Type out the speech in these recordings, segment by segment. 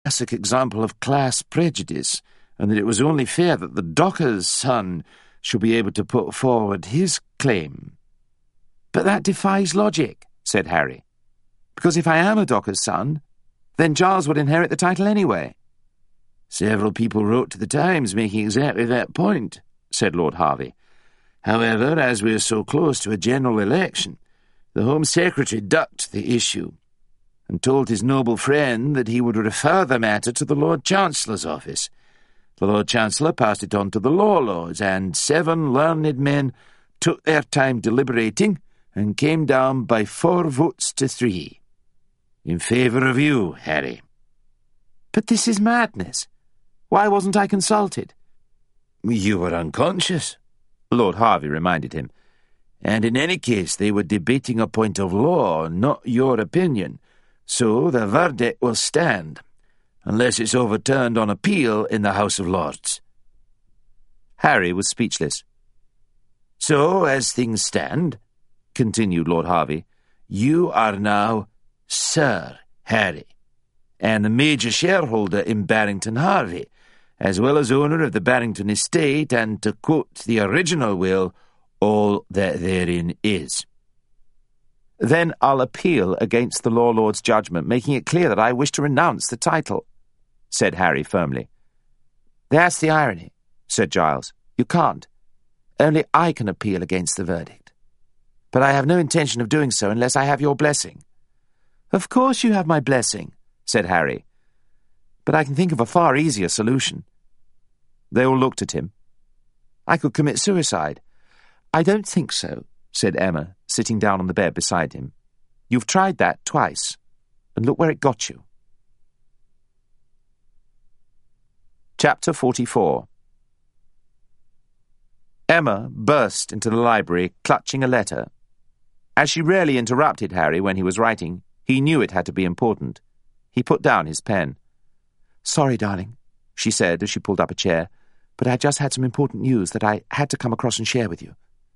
classic example of class prejudice, and that it was only fair that the docker's son should be able to put forward his claim. But that defies logic, said Harry, because if I am a docker's son, then Giles would inherit the title anyway. Several people wrote to the Times making exactly that point, said Lord Harvey. However, as we are so close to a general election, the Home Secretary ducked the issue and told his noble friend that he would refer the matter to the Lord Chancellor's office. The Lord Chancellor passed it on to the Law Lords, and 7 learned men took their time deliberating and came down by 4 votes to 3. In favour of you, Harry. But this is madness. Why wasn't I consulted? You were unconscious, Lord Harvey reminded him. And in any case they were debating a point of law, not your opinion. So the verdict will stand, unless it's overturned on appeal in the House of Lords. Harry was speechless. So, as things stand, continued Lord Harvey, you are now Sir Harry, and the major shareholder in Barrington Harvey, as well as owner of the Barrington estate, and, to quote the original will, all that therein is. Then I'll appeal against the Law Lord's judgment, making it clear that I wish to renounce the title, said Harry firmly. That's the irony, said Giles. You can't. Only I can appeal against the verdict. But I have no intention of doing so unless I have your blessing. Of course you have my blessing, said Harry. But I can think of a far easier solution. They all looked at him. I could commit suicide. I don't think so, said Emma, sitting down on the bed beside him. You've tried that twice, and look where it got you. Chapter 44. Emma burst into the library, clutching a letter. As she rarely interrupted Harry when he was writing, he knew it had to be important. He put down his pen. Sorry, darling, she said as she pulled up a chair, but I just had some important news that I had to come across and share with you.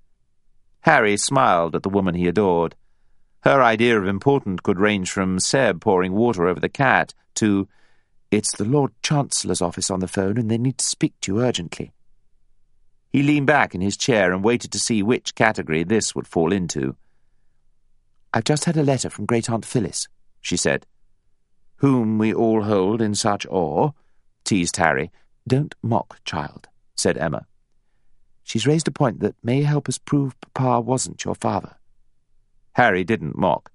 Harry smiled at the woman he adored. Her idea of important could range from Seb pouring water over the cat to, it's the Lord Chancellor's office on the phone and they need to speak to you urgently. He leaned back in his chair and waited to see which category this would fall into. I've just had a letter from Great-Aunt Phyllis, she said. Whom we all hold in such awe, teased Harry. Don't mock, child, said Emma. She's raised a point that may help us prove Papa wasn't your father. Harry didn't mock.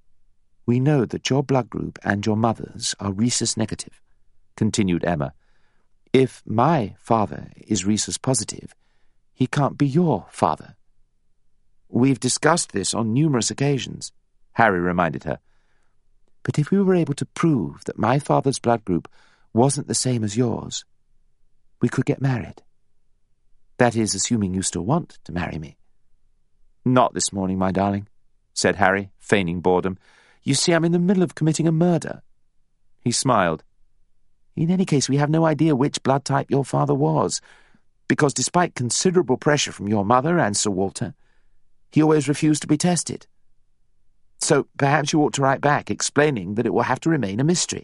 We know that your blood group and your mother's are rhesus negative, continued Emma. If my father is rhesus positive, he can't be your father. We've discussed this on numerous occasions, Harry reminded her. But if we were able to prove that my father's blood group wasn't the same as yours, we could get married. That is, assuming you still want to marry me. Not this morning, my darling, said Harry, feigning boredom. You see, I'm in the middle of committing a murder. He smiled. In any case, we have no idea which blood type your father was, because despite considerable pressure from your mother and Sir Walter, he always refused to be tested. So perhaps you ought to write back explaining that it will have to remain a mystery.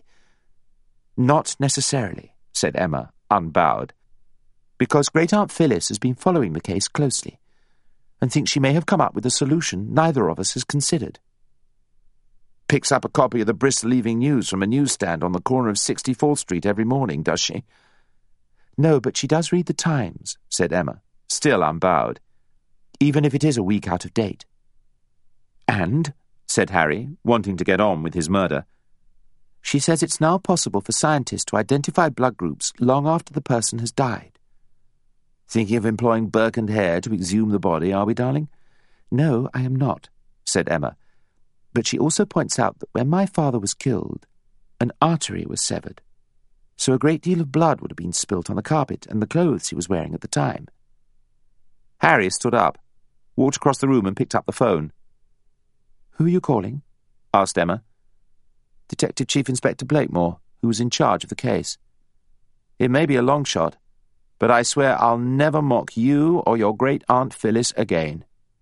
Not necessarily, said Emma, unbowed, because Great-Aunt Phyllis has been following the case closely and thinks she may have come up with a solution neither of us has considered. Picks up a copy of the Bristol Evening News from a newsstand on the corner of 64th Street every morning, does she? No, but she does read the Times, said Emma, still unbowed, even if it is a week out of date. And, said Harry, wanting to get on with his murder, she says it's now possible for scientists to identify blood groups long after the person has died. Thinking of employing Burke and Hare to exhume the body, are we, darling? No, I am not, said Emma. But she also points out that when my father was killed, an artery was severed, so a great deal of blood would have been spilt on the carpet and the clothes he was wearing at the time. Harry stood up, walked across the room and picked up the phone. Who are you calling? Asked Emma. Detective Chief Inspector Blakemore, who was in charge of the case. It may be a long shot, but I swear I'll never mock you or your Great-Aunt Phyllis again.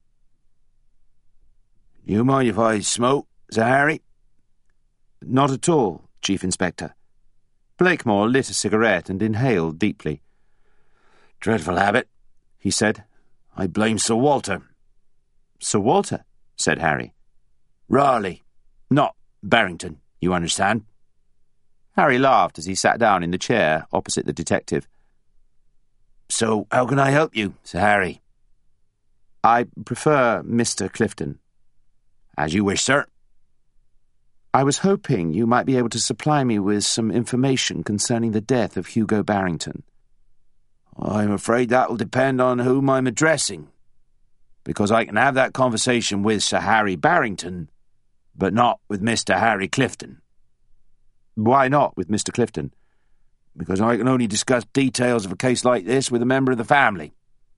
You mind if I smoke, Sir Harry? Not at all, Chief Inspector. Blakemore lit a cigarette and inhaled deeply. "Dreadful habit," he said. "I blame Sir Walter." "Sir Walter?" said Harry. "Raleigh. Not Barrington, you understand." Harry laughed as he sat down in the chair opposite the detective. "So how can I help you, Sir Harry?" "I prefer Mr. Clifton." "As you wish, sir." "I was hoping you might be able to supply me with some information concerning the death of Hugo Barrington." "I'm afraid that will depend on whom I'm addressing, because I can have that conversation with Sir Harry Barrington, but not with Mr. Harry Clifton." "Why not with Mr. Clifton?" "Because I can only discuss details of a case like this with a member of the family."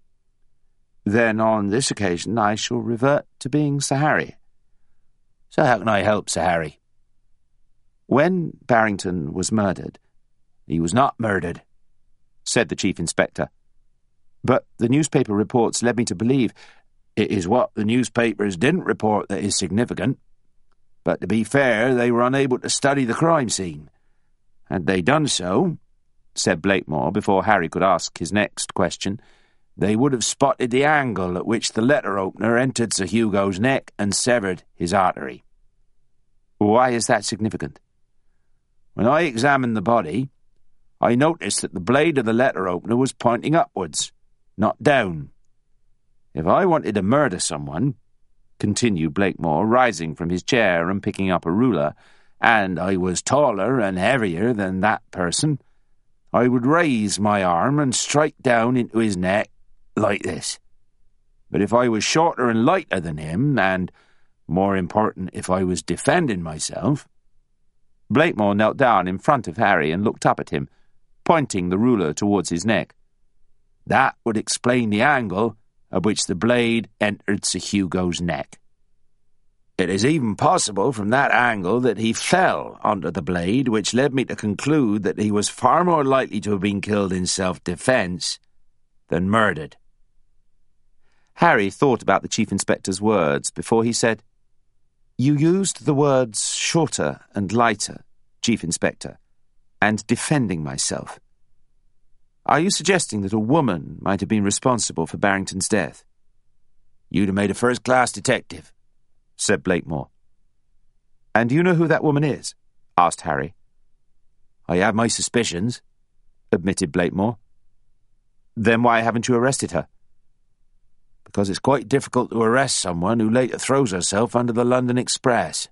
"Then on this occasion I shall revert to being Sir Harry." "So how can I help, Sir Harry?" "When Barrington was murdered—" "He was not murdered," said the Chief Inspector. "But the newspaper reports led me to believe—" "It is what the newspapers didn't report that is significant. But to be fair, they were unable to study the crime scene. Had they done so," said Blakemore before Harry could ask his next question, "they would have spotted the angle at which the letter-opener entered Sir Hugo's neck and severed his artery." "Why is that significant?" "When I examined the body, I noticed that the blade of the letter-opener was pointing upwards, not down. If I wanted to murder someone," continued Blakemore, rising from his chair and picking up a ruler, "and I was taller and heavier than that person, I would raise my arm and strike down into his neck like this. But if I was shorter and lighter than him, and, more important, if I was defending myself—" Blakemore knelt down in front of Harry and looked up at him, pointing the ruler towards his neck. "That would explain the angle at which the blade entered Sir Hugo's neck. It is even possible from that angle that he fell onto the blade, which led me to conclude that he was far more likely to have been killed in self-defence than murdered." Harry thought about the Chief Inspector's words before he said, "You used the words shorter and lighter, Chief Inspector, and defending myself. Are you suggesting that a woman might have been responsible for Barrington's death?" "You'd have made a first-class detective," said Blakemore. "And do you know who that woman is?" asked Harry. "I have my suspicions," admitted Blakemore. "Then why haven't you arrested her?" "Because it's quite difficult to arrest someone who later throws herself under the London Express."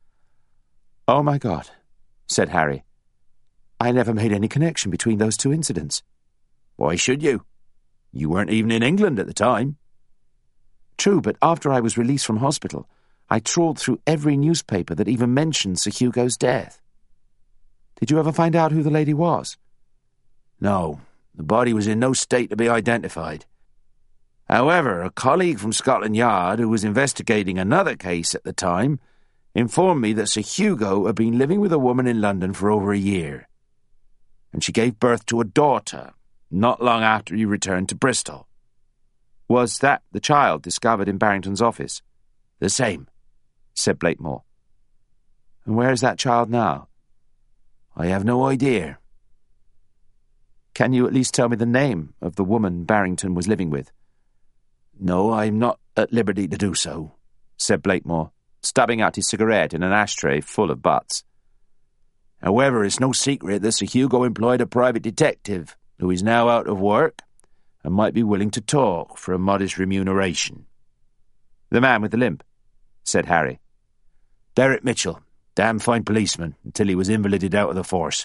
"Oh, my God," said Harry. "I never made any connection between those two incidents." "Why should you? You weren't even in England at the time." "True, but after I was released from hospital, I trawled through every newspaper that even mentioned Sir Hugo's death. Did you ever find out who the lady was?" "No, the body was in no state to be identified. However, a colleague from Scotland Yard who was investigating another case at the time informed me that Sir Hugo had been living with a woman in London for over a year, and she gave birth to a daughter not long after he returned to Bristol." "Was that the child discovered in Barrington's office?" "The same," said Blakemore. "And where is that child now?" "I have no idea." "Can you at least tell me the name of the woman Barrington was living with?" "No, I'm not at liberty to do so," said Blakemore, stubbing out his cigarette in an ashtray full of butts. "However, it's no secret that Sir Hugo employed a private detective who is now out of work and might be willing to talk for a modest remuneration." "The man with the limp?" said Harry. "Derek Mitchell, damn fine policeman, until he was invalided out of the force."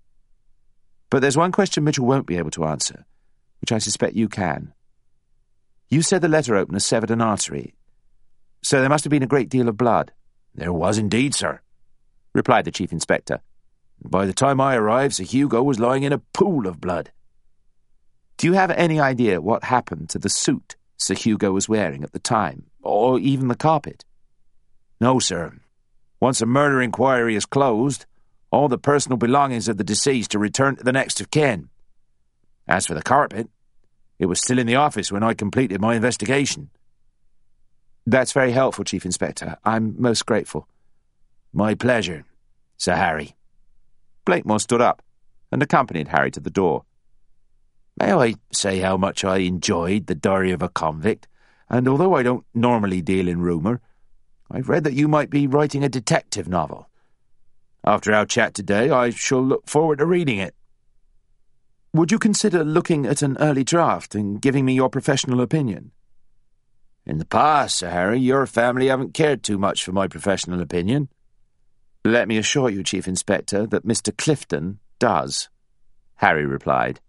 "But there's one question Mitchell won't be able to answer, which I suspect you can. You said the letter-opener severed an artery, so there must have been a great deal of blood." "There was indeed, sir," replied the Chief Inspector. "By the time I arrived, Sir Hugo was lying in a pool of blood." "Do you have any idea what happened to the suit Sir Hugo was wearing at the time, or even the carpet?" "No, sir. Once a murder inquiry is closed, all the personal belongings of the deceased are returned to the next of kin. As for the carpet, it was still in the office when I completed my investigation." "That's very helpful, Chief Inspector. I'm most grateful." "My pleasure, Sir Harry." Blakemore stood up, and accompanied Harry to the door. May I say how much I enjoyed The Diary of a Convict, and although I don't normally deal in rumour, I've read that you might be writing a detective novel. After our chat today, I shall look forward to reading it. Would you consider looking at an early draft and giving me your professional opinion? In the past, Sir Harry, your family haven't cared too much for my professional opinion. Let me assure you, Chief Inspector, that Mr. Clifton does, Harry replied.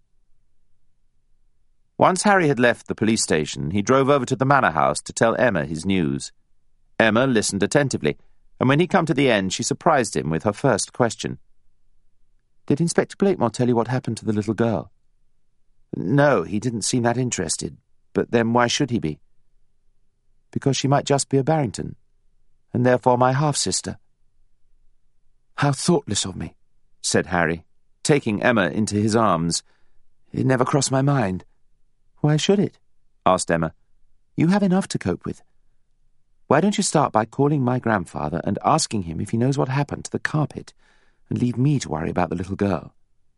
Once Harry had left the police station, he drove over to the manor house to tell Emma his news. Emma listened attentively, and when he come to the end, she surprised him with her first question. Did Inspector Blakemore tell you what happened to the little girl? No, he didn't seem that interested, but then why should he be? Because she might just be a Barrington, and therefore my half-sister. How thoughtless of me, said Harry, taking Emma into his arms. It never crossed my mind. Why should it? Asked Emma. You have enough to cope with. Why don't you start by calling my grandfather and asking him if he knows what happened to the carpet, and leave me to worry about the little girl?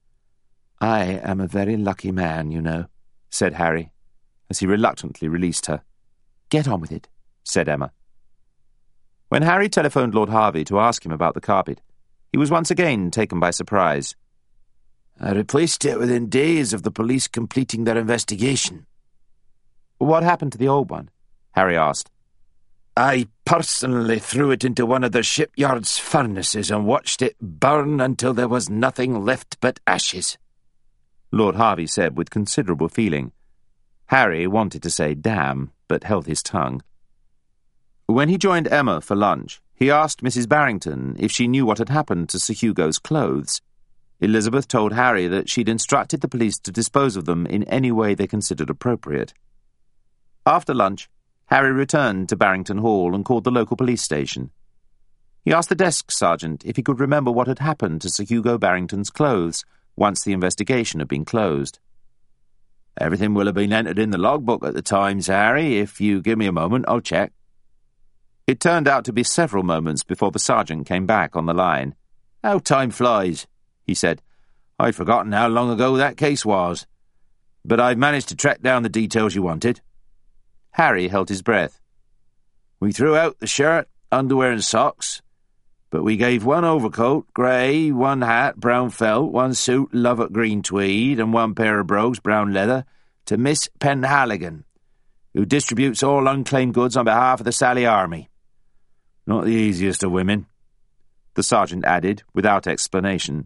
I am a very lucky man, you know, said Harry, as he reluctantly released her. Get on with it, said Emma. When Harry telephoned Lord Harvey to ask him about the carpet, he was once again taken by surprise. I replaced it within days of the police completing their investigation. What happened to the old one? Harry asked. I personally threw it into one of the shipyard's furnaces and watched it burn until there was nothing left but ashes, Lord Harvey said with considerable feeling. Harry wanted to say damn, but held his tongue. When he joined Emma for lunch, he asked Mrs. Barrington if she knew what had happened to Sir Hugo's clothes. Elizabeth told Harry that she'd instructed the police to dispose of them in any way they considered appropriate. After lunch, Harry returned to Barrington Hall and called the local police station. He asked the desk sergeant if he could remember what had happened to Sir Hugo Barrington's clothes once the investigation had been closed. Everything will have been entered in the logbook at the time, Sir Harry. If you give me a moment, I'll check. It turned out to be several moments before the sergeant came back on the line. How time flies, he said. I'd forgotten how long ago that case was. But I've managed to track down the details you wanted. Harry held his breath. We threw out the shirt, underwear and socks, but we gave one overcoat, grey, one hat, brown felt, one suit, Lovat green tweed, and one pair of brogues, brown leather, to Miss Penhaligon, who distributes all unclaimed goods on behalf of the Sally Army. Not the easiest of women, the sergeant added, without explanation.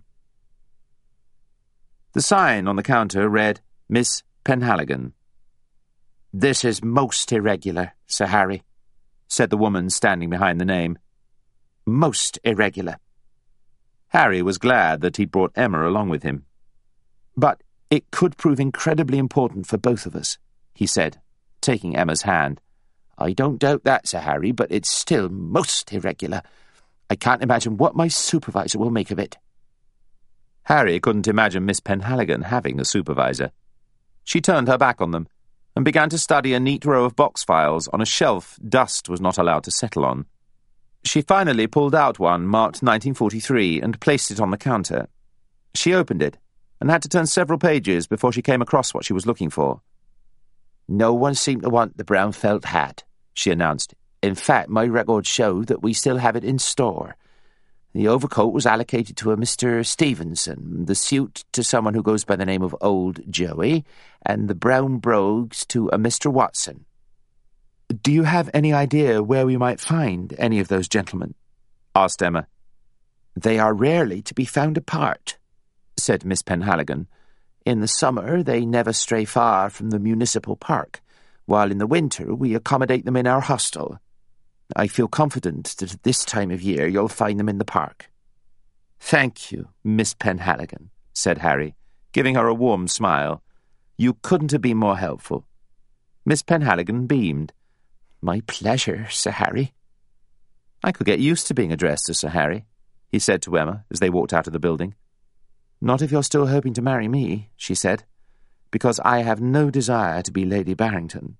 The sign on the counter read, Miss Penhaligon. This is most irregular, Sir Harry, said the woman standing behind the name. Most irregular. Harry was glad that he'd brought Emma along with him. But it could prove incredibly important for both of us, he said, taking Emma's hand. I don't doubt that, Sir Harry, but it's still most irregular. I can't imagine what my supervisor will make of it. Harry couldn't imagine Miss Penhaligon having a supervisor. She turned her back on them and began to study a neat row of box files on a shelf dust was not allowed to settle on. She finally pulled out one marked 1943 and placed it on the counter. She opened it and had to turn several pages before she came across what she was looking for. No one seemed to want the brown felt hat, she announced. In fact, my records show that we still have it in store. The overcoat was allocated to a Mr. Stevenson, the suit to someone who goes by the name of Old Joey, and the brown brogues to a Mr. Watson. Do you have any idea where we might find any of those gentlemen? Asked Emma. They are rarely to be found apart, said Miss Penhaligon. In the summer they never stray far from the municipal park, while in the winter we accommodate them in our hostel. I feel confident that at this time of year you'll find them in the park. Thank you, Miss Penhaligon, said Harry, giving her a warm smile. You couldn't have been more helpful. Miss Penhaligon beamed. My pleasure, Sir Harry. I could get used to being addressed as Sir Harry, he said to Emma as they walked out of the building. Not if you're still hoping to marry me, she said, because I have no desire to be Lady Barrington.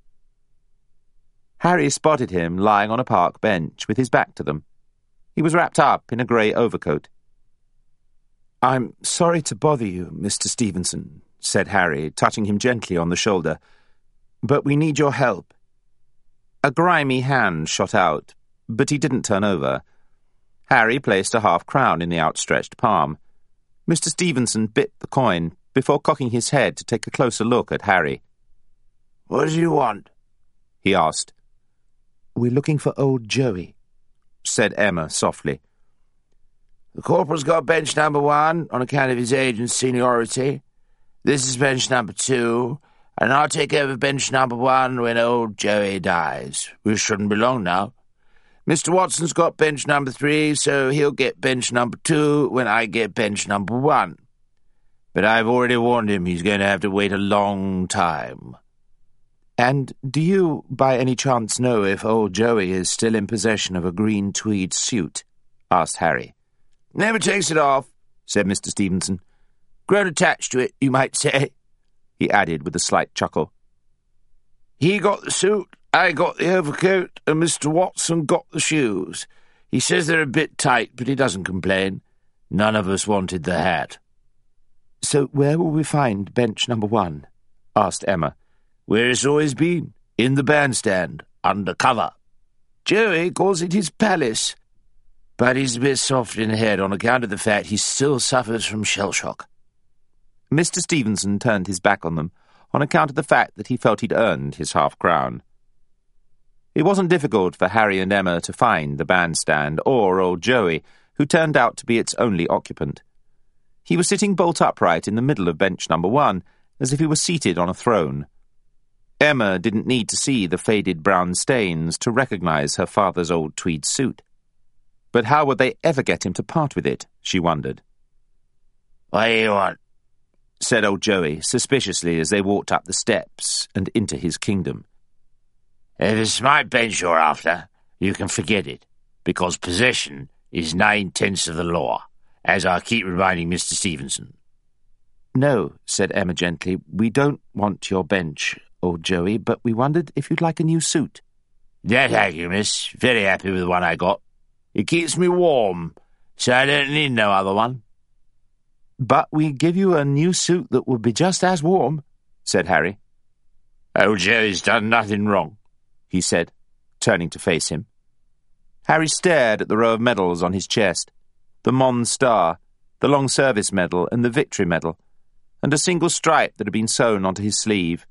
Harry spotted him lying on a park bench with his back to them. He was wrapped up in a grey overcoat. "I'm sorry to bother you, Mr. Stevenson," said Harry, touching him gently on the shoulder, "but we need your help." A grimy hand shot out, but he didn't turn over. Harry placed a half-crown in the outstretched palm. Mr. Stevenson bit the coin before cocking his head to take a closer look at Harry. "What do you want?" he asked. "We're looking for old Joey," said Emma softly. "The corporal's got bench number 1 on account of his age and seniority. This is bench number 2, and I'll take over bench number 1 when old Joey dies, which shouldn't be long now. Mr. Watson's got bench number 3, so he'll get bench number 2 when I get bench number 1. But I've already warned him he's going to have to wait a long time." "And do you, by any chance, know if old Joey is still in possession of a green tweed suit?" asked Harry. "Never takes it off," said Mr. Stevenson. "Grown attached to it, you might say," he added with a slight chuckle. "He got the suit, I got the overcoat, and Mr. Watson got the shoes. He says they're a bit tight, but he doesn't complain. None of us wanted the hat." "So where will we find bench number 1? asked Emma. "Where it's always been, in the bandstand, under cover. Joey calls it his palace, but he's a bit soft in the head on account of the fact he still suffers from shell shock." Mr. Stevenson turned his back on them on account of the fact that he felt he'd earned his half-crown. It wasn't difficult for Harry and Emma to find the bandstand or old Joey, who turned out to be its only occupant. He was sitting bolt upright in the middle of bench number 1, as if he were seated on a throne. Emma didn't need to see the faded brown stains to recognize her father's old tweed suit. But how would they ever get him to part with it, she wondered. "What do you want?" said old Joey suspiciously as they walked up the steps and into his kingdom. "If it's my bench you're after, you can forget it, because possession is 9/10 of the law, as I keep reminding Mr. Stevenson." "No," said Emma gently, "we don't want your bench, old Joey, but we wondered if you'd like a new suit." "No, thank you, miss. Very happy with the one I got. It keeps me warm, so I don't need no other one." "But we give you a new suit that will be just as warm," said Harry. "Old Joey's done nothing wrong," he said, turning to face him. Harry stared at the row of medals on his chest, the Mons Star, the Long Service Medal and the Victory Medal, and a single stripe that had been sewn onto his sleeve.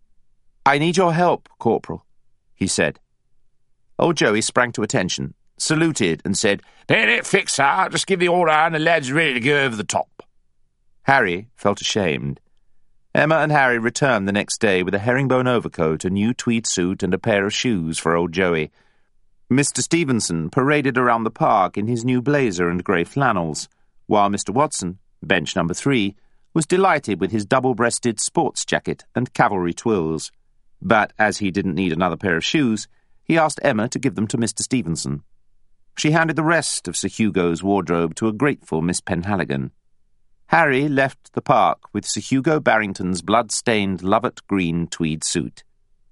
"I need your help, Corporal," he said. Old Joey sprang to attention, saluted and said, "Bayonet fixed, sir. Just give the order and the lad's ready to go over the top." Harry felt ashamed. Emma and Harry returned the next day with a herringbone overcoat, a new tweed suit and a pair of shoes for old Joey. Mr. Stevenson paraded around the park in his new blazer and grey flannels, while Mr. Watson, bench number 3, was delighted with his double-breasted sports jacket and cavalry twills. But as he didn't need another pair of shoes, he asked Emma to give them to Mr. Stevenson. She handed the rest of Sir Hugo's wardrobe to a grateful Miss Penhaligon. Harry left the park with Sir Hugo Barrington's blood-stained Lovat-green tweed suit.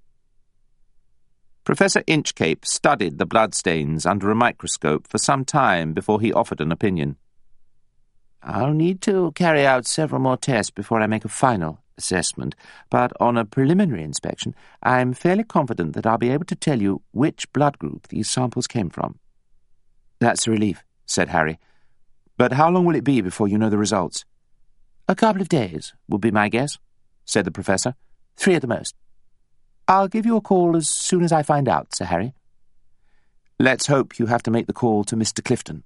Professor Inchcape studied the bloodstains under a microscope for some time before he offered an opinion. "I'll need to carry out several more tests before I make a final assessment, but on a preliminary inspection, I'm fairly confident that I'll be able to tell you which blood group these samples came from." "That's a relief," said Harry. "But how long will it be before you know the results?" "A couple of days will be my guess," said the Professor. 3 at the most. "I'll give you a call as soon as I find out, Sir Harry." "Let's hope you have to make the call to Mr. Clifton."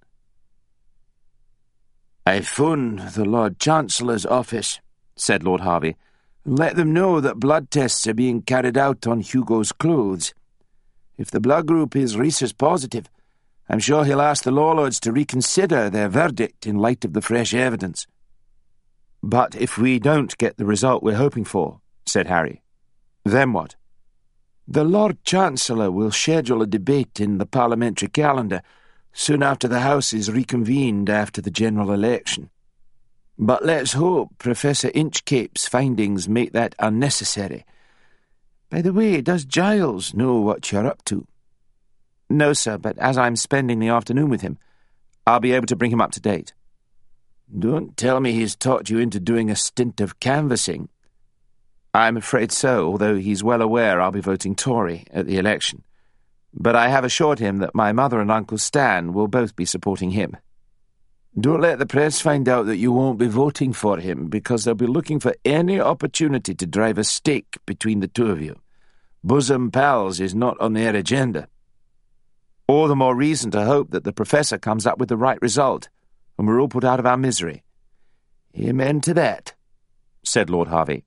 "I phoned the Lord Chancellor's office," said Lord Harvey, "and let them know that blood tests are being carried out on Hugo's clothes. If the blood group is rhesus positive, I'm sure he'll ask the law lords to reconsider their verdict in light of the fresh evidence." "But if we don't get the result we're hoping for," said Harry, "then what?" "The Lord Chancellor will schedule a debate in the parliamentary calendar soon after the House is reconvened after the general election. But let's hope Professor Inchcape's findings make that unnecessary. By the way, does Giles know what you're up to?" "No, sir, but as I'm spending the afternoon with him, I'll be able to bring him up to date." Don't tell me he's talked you into doing a stint of canvassing. I'm afraid so, although he's well aware I'll be voting Tory at the election. But I have assured him that my mother and Uncle Stan will both be supporting him. Don't let the press find out that you won't be voting for him, because they'll be looking for any opportunity to drive a stake between the two of you. Bosom pals is not on their agenda. All the more reason to hope that the Professor comes up with the right result, and we're all put out of our misery. Amen to that, said Lord Harvey.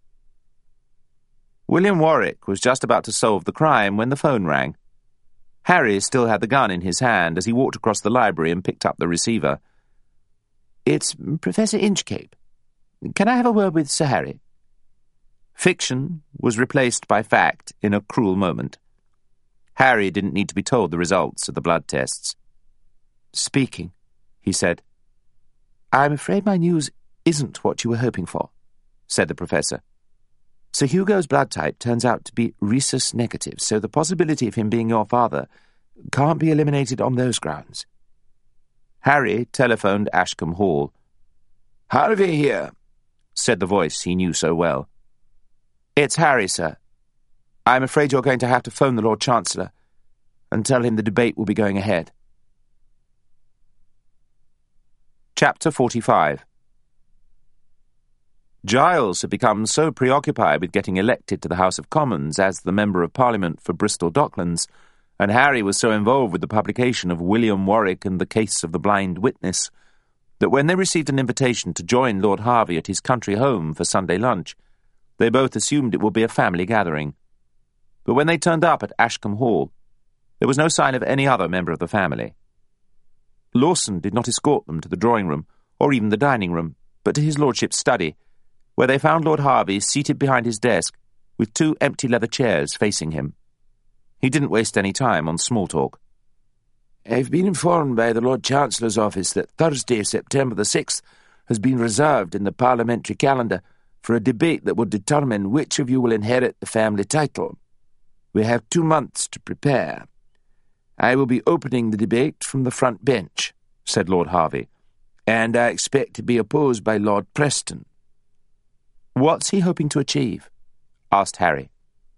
William Warwick was just about to solve the crime when the phone rang. Harry still had the gun in his hand as he walked across the library and picked up the receiver. It's Professor Inchcape. Can I have a word with Sir Harry? Fiction was replaced by fact in a cruel moment. Harry didn't need to be told the results of the blood tests. Speaking, he said. I'm afraid my news isn't what you were hoping for, said the Professor. Sir Hugo's blood type turns out to be rhesus negative, so the possibility of him being your father can't be eliminated on those grounds. Harry telephoned Ashcombe Hall. Harvey here, said the voice he knew so well. It's Harry, sir. I'm afraid you're going to have to phone the Lord Chancellor and tell him the debate will be going ahead. Chapter 45. Giles had become so preoccupied with getting elected to the House of Commons as the Member of Parliament for Bristol Docklands, and Harry was so involved with the publication of William Warwick and the Case of the Blind Witness, that when they received an invitation to join Lord Harvey at his country home for Sunday lunch, they both assumed it would be a family gathering. But when they turned up at Ashcombe Hall, there was no sign of any other member of the family. Lawson did not escort them to the drawing-room, or even the dining-room, but to his lordship's study, where they found Lord Harvey seated behind his desk, with two empty leather chairs facing him. He didn't waste any time on small talk. I've been informed by the Lord Chancellor's office that Thursday, September the 6th, has been reserved in the parliamentary calendar for a debate that will determine which of you will inherit the family title. We have 2 months to prepare. I will be opening the debate from the front bench, said Lord Harvey, and I expect to be opposed by Lord Preston. What's he hoping to achieve? Asked Harry.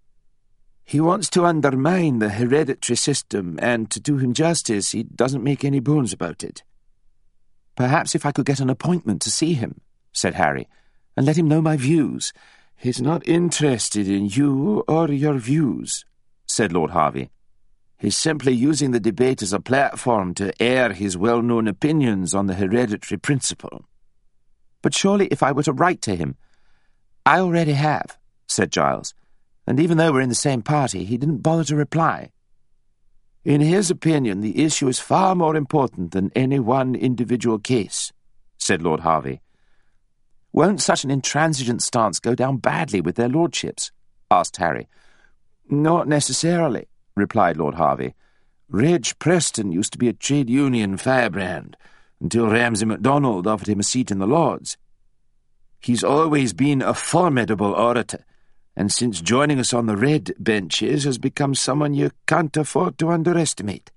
He wants to undermine the hereditary system, and to do him justice, he doesn't make any bones about it. Perhaps if I could get an appointment to see him, said Harry, and let him know my views. He's not interested in you or your views, said Lord Harvey. He's simply using the debate as a platform to air his well-known opinions on the hereditary principle. But surely if I were to write to him... I already have, said Giles, and even though we're in the same party, he didn't bother to reply. In his opinion, the issue is far more important than any one individual case, said Lord Harvey. Won't such an intransigent stance go down badly with their lordships? Asked Harry. Not necessarily, replied Lord Harvey. Reg Preston used to be a trade union firebrand, until Ramsay MacDonald offered him a seat in the Lords. He's always been a formidable orator, and since joining us on the red benches has become someone you can't afford to underestimate.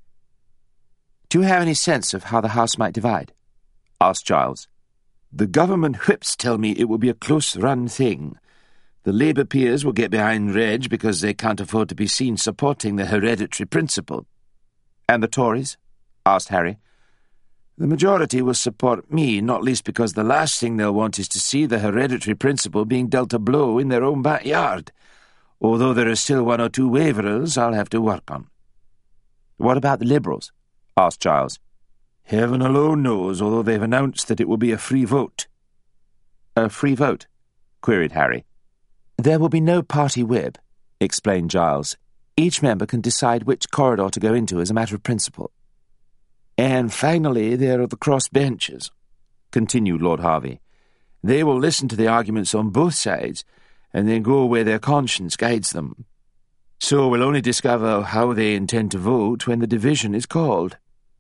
Do you have any sense of how the House might divide? Asked Giles. The government whips tell me it will be a close-run thing. The Labour peers will get behind Reg because they can't afford to be seen supporting the hereditary principle. And the Tories? Asked Harry. The majority will support me, not least because the last thing they'll want is to see the hereditary principle being dealt a blow in their own backyard, although there are still 1 or 2 waverers I'll have to work on. What about the Liberals? Asked Giles. Heaven alone knows, although they've announced that it will be a free vote. A free vote? Queried Harry. There will be no party whip, explained Giles. Each member can decide which corridor to go into as a matter of principle. And finally, there are the cross benches, continued Lord Harvey. They will listen to the arguments on both sides, and then go where their conscience guides them. So we'll only discover how they intend to vote when the division is called.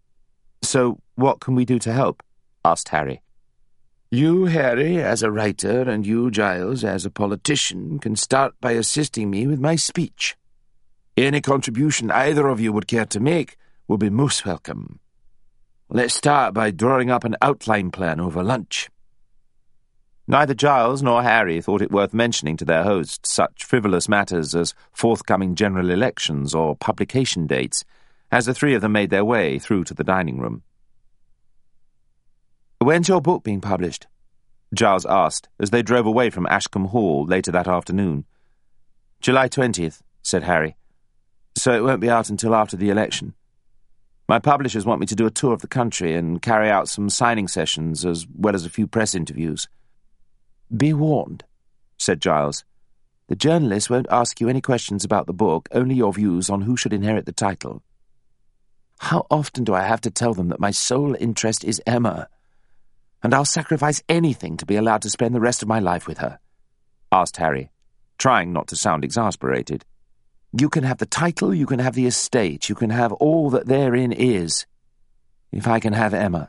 So what can we do to help? Asked Harry. You, Harry, as a writer, and you, Giles, as a politician, can start by assisting me with my speech. Any contribution either of you would care to make will be most welcome. Let's start by drawing up an outline plan over lunch. Neither Giles nor Harry thought it worth mentioning to their host such frivolous matters as forthcoming general elections or publication dates, as the three of them made their way through to the dining room. "When's your book being published?" Giles asked as they drove away from Ashcombe Hall later that afternoon. "July 20th, said Harry. "So it won't be out until after the election. My publishers want me to do a tour of the country and carry out some signing sessions as well as a few press interviews." "Be warned," said Giles. "The journalists won't ask you any questions about the book, only your views on who should inherit the title." "How often do I have to tell them that my sole interest is Emma? And I'll sacrifice anything to be allowed to spend the rest of my life with her?" asked Harry, trying not to sound exasperated. "You can have the title, you can have the estate, you can have all that therein is, if I can have Emma."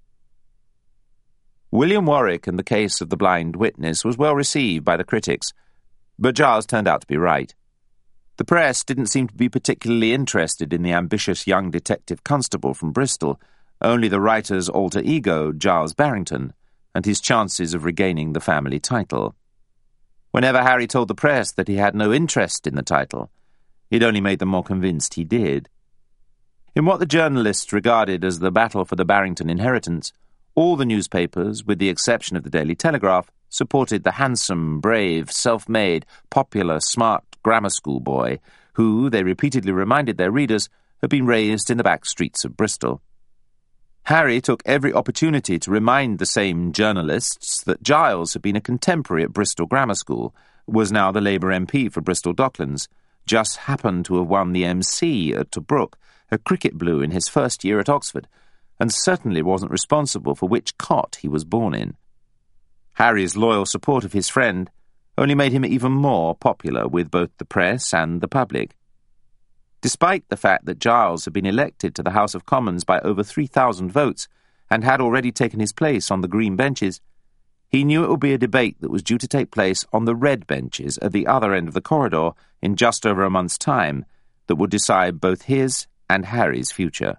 William Warwick and the case of the blind witness was well received by the critics, but Giles turned out to be right. The press didn't seem to be particularly interested in the ambitious young detective constable from Bristol, only the writer's alter ego, Giles Barrington, and his chances of regaining the family title. Whenever Harry told the press that he had no interest in the title, it only made them more convinced he did. In what the journalists regarded as the battle for the Barrington inheritance, all the newspapers, with the exception of the Daily Telegraph, supported the handsome, brave, self-made, popular, smart grammar school boy who, they repeatedly reminded their readers, had been raised in the back streets of Bristol. Harry took every opportunity to remind the same journalists that Giles had been a contemporary at Bristol Grammar School, was now the Labour MP for Bristol Docklands, just happened to have won the MC at Tobruk, a cricket blue in his first year at Oxford, and certainly wasn't responsible for which cot he was born in. Harry's loyal support of his friend only made him even more popular with both the press and the public. Despite the fact that Giles had been elected to the House of Commons by over 3,000 votes and had already taken his place on the green benches, he knew it would be a debate that was due to take place on the red benches at the other end of the corridor in just over a month's time that would decide both his and Harry's future.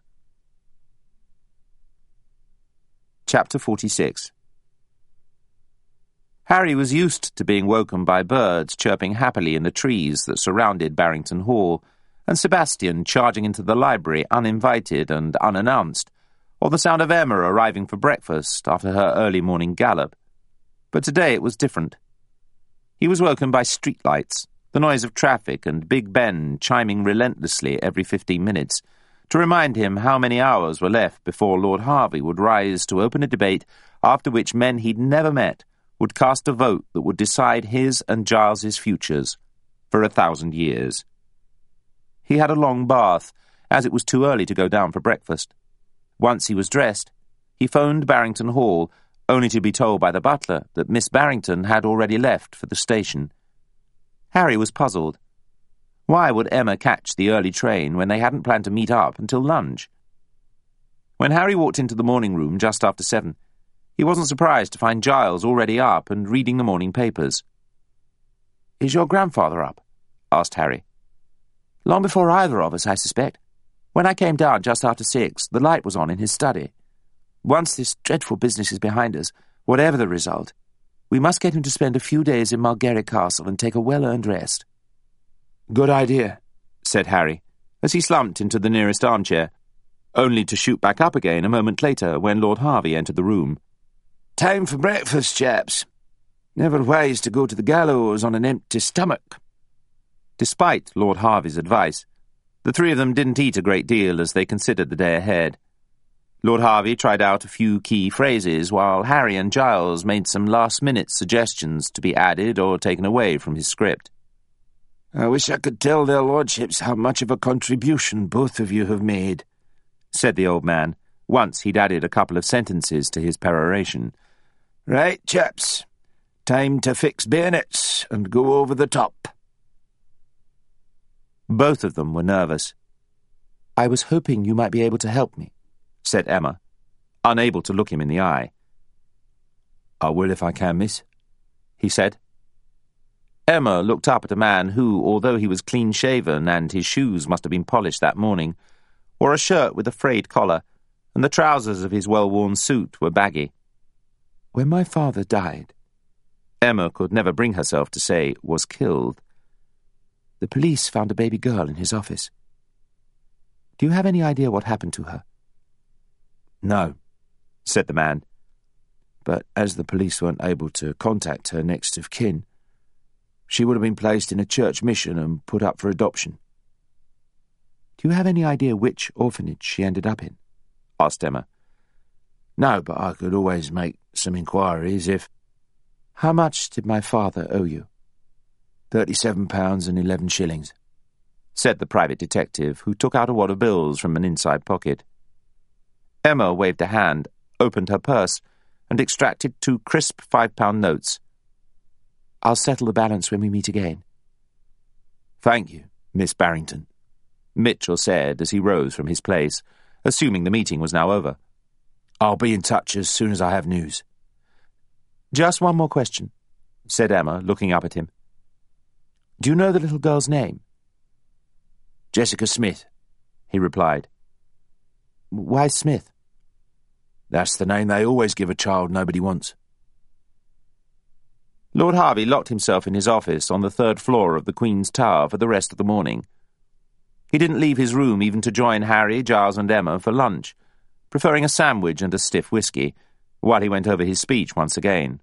Chapter 46. Harry was used to being woken by birds chirping happily in the trees that surrounded Barrington Hall, and Sebastian charging into the library uninvited and unannounced, or the sound of Emma arriving for breakfast after her early morning gallop. But today it was different. He was woken by streetlights, the noise of traffic, and Big Ben chiming relentlessly every 15 minutes, to remind him how many hours were left before Lord Harvey would rise to open a debate after which men he'd never met would cast a vote that would decide his and Giles's futures for 1,000 years. He had a long bath, as it was too early to go down for breakfast. Once he was dressed, he phoned Barrington Hall, only to be told by the butler that Miss Barrington had already left for the station. Harry was puzzled. Why would Emma catch the early train when they hadn't planned to meet up until lunch? When Harry walked into the morning room just after 7, he wasn't surprised to find Giles already up and reading the morning papers. "Is your grandfather up?" asked Harry. "Long before either of us, I suspect. When I came down just after 6, the light was on in his study. Once this dreadful business is behind us, whatever the result, we must get him to spend a few days in Mulgerry Castle and take a well-earned rest." "Good idea," said Harry, as he slumped into the nearest armchair, only to shoot back up again a moment later when Lord Harvey entered the room. "Time for breakfast, chaps. Never wise to go to the gallows on an empty stomach." Despite Lord Harvey's advice, the three of them didn't eat a great deal as they considered the day ahead. Lord Harvey tried out a few key phrases, while Harry and Giles made some last-minute suggestions to be added or taken away from his script. "I wish I could tell their lordships how much of a contribution both of you have made," said the old man, once he'd added a couple of sentences to his peroration. "Right, chaps. Time to fix bayonets and go over the top." Both of them were nervous. "I was hoping you might be able to help me," said Emma, unable to look him in the eye. "I will if I can, miss," he said. Emma looked up at a man who, although he was clean-shaven and his shoes must have been polished that morning, wore a shirt with a frayed collar and the trousers of his well-worn suit were baggy. When my father died, Emma could never bring herself to say was killed, the police found a baby girl in his office. Do you have any idea what happened to her? No, said the man. But as the police weren't able to contact her next of kin, she would have been placed in a church mission and put up for adoption. Do you have any idea which orphanage she ended up in? Asked Emma. No, but I could always make some inquiries if... How much did my father owe you? £37 and 11 shillings, said the private detective, who took out a wad of bills from an inside pocket. Emma waved a hand, opened her purse, and extracted 2 crisp £5 notes. I'll settle the balance when we meet again. Thank you, Miss Barrington, Mitchell said as he rose from his place, assuming the meeting was now over. I'll be in touch as soon as I have news. Just one more question, said Emma, looking up at him. Do you know the little girl's name? Jessica Smith, he replied. Why Smith? That's the name they always give a child nobody wants. Lord Harvey locked himself in his office on the 3rd floor of the Queen's Tower for the rest of the morning. He didn't leave his room even to join Harry, Giles and Emma for lunch, preferring a sandwich and a stiff whisky, while he went over his speech once again.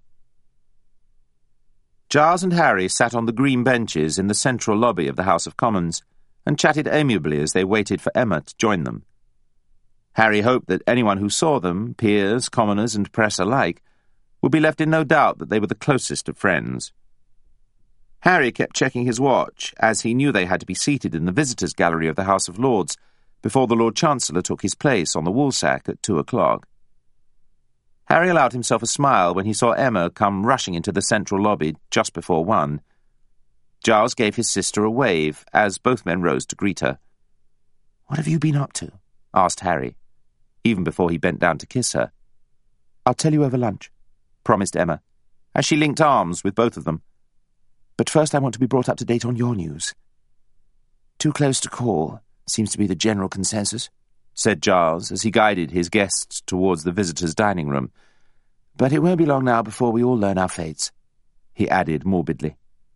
Giles and Harry sat on the green benches in the central lobby of the House of Commons and chatted amiably as they waited for Emma to join them. Harry hoped that anyone who saw them, peers, commoners and press alike, would be left in no doubt that they were the closest of friends. Harry kept checking his watch, as he knew they had to be seated in the visitors' gallery of the House of Lords before the Lord Chancellor took his place on the woolsack at 2 o'clock. Harry allowed himself a smile when he saw Emma come rushing into the central lobby just before 1. Giles gave his sister a wave as both men rose to greet her. What have you been up to? Asked Harry, even before he bent down to kiss her. I'll tell you over lunch, promised Emma, as she linked arms with both of them. But first I want to be brought up to date on your news. Too close to call, seems to be the general consensus, said Giles as he guided his guests towards the visitors' dining room. But it won't be long now before we all learn our fates, he added morbidly.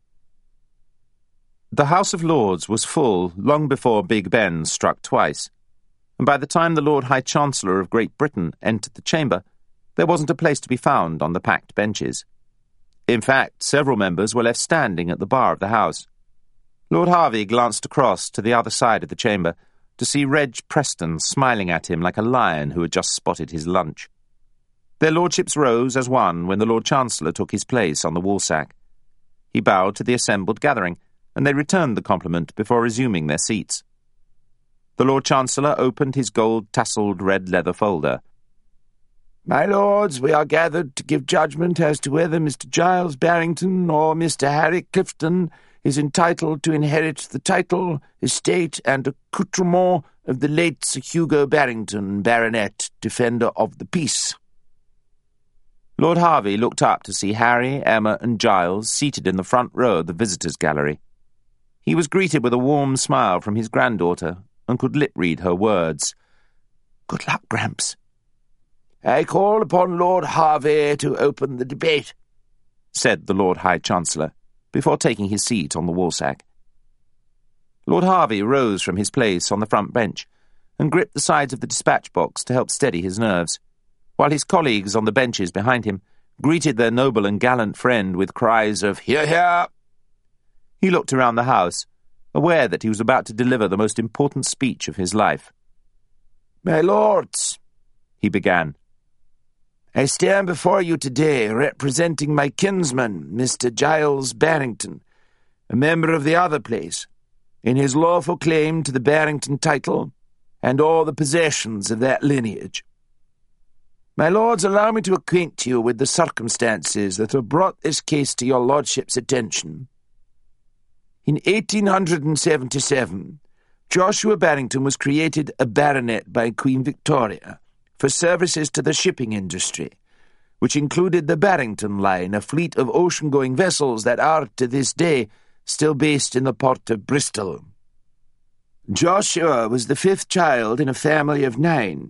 The House of Lords was full long before Big Ben struck twice, and by the time the Lord High Chancellor of Great Britain entered the chamber, there wasn't a place to be found on the packed benches. In fact, several members were left standing at the bar of the House. Lord Harvey glanced across to the other side of the chamber to see Reg Preston smiling at him like a lion who had just spotted his lunch. Their lordships rose as one when the Lord Chancellor took his place on the woolsack. He bowed to the assembled gathering, and they returned the compliment before resuming their seats. The Lord Chancellor opened his gold-tasselled red leather folder. My lords, we are gathered to give judgment as to whether Mr. Giles Barrington or Mr. Harry Clifton is entitled to inherit the title, estate, and accoutrement of the late Sir Hugo Barrington, Baronet, Defender of the Peace. Lord Harvey looked up to see Harry, Emma, and Giles seated in the front row of the visitors' gallery. He was greeted with a warm smile from his granddaughter, and could lip-read her words. Good luck, Gramps. I call upon Lord Harvey to open the debate, said the Lord High Chancellor, before taking his seat on the woolsack. Lord Harvey rose from his place on the front bench and gripped the sides of the dispatch box to help steady his nerves, while his colleagues on the benches behind him greeted their noble and gallant friend with cries of "Hear, hear!" He looked around the house, aware that he was about to deliver the most important speech of his life. My lords, he began, I stand before you today representing my kinsman, Mr. Giles Barrington, a member of the other place, in his lawful claim to the Barrington title and all the possessions of that lineage. My lords, allow me to acquaint you with the circumstances that have brought this case to your lordship's attention. In 1877, Joshua Barrington was created a baronet by Queen Victoria for services to the shipping industry, which included the Barrington Line, a fleet of ocean-going vessels that are, to this day, still based in the port of Bristol. Joshua was the 5th child in a family of 9,